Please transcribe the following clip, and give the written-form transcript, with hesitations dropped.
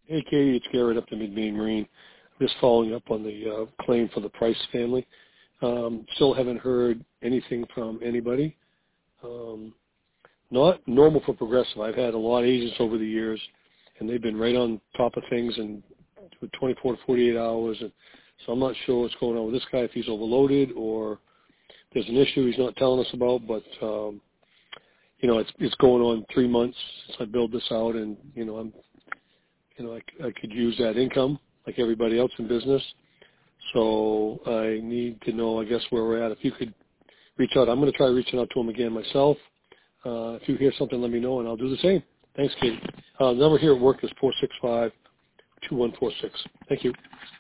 Hey, Katie, it's Garrett up to Mid-Maine Marine. I'm just following up on the claim for the Price family. Still haven't heard anything from anybody. Not normal for Progressive. I've had a lot of agents over the years, and they've been right on top of things and with 24 to 48 hours. And so I'm not sure what's going on with this guy, if he's overloaded or there's an issue he's not telling us about. But, it's going on 3 months since I built this out, and, I could use that income like everybody else in business. So I need to know, I guess, where we're at. If you could reach out, I'm going to try reaching out to him again myself. If you hear something, let me know, and I'll do the same. Thanks, Katie. The number here at work is 465-2146. Thank you.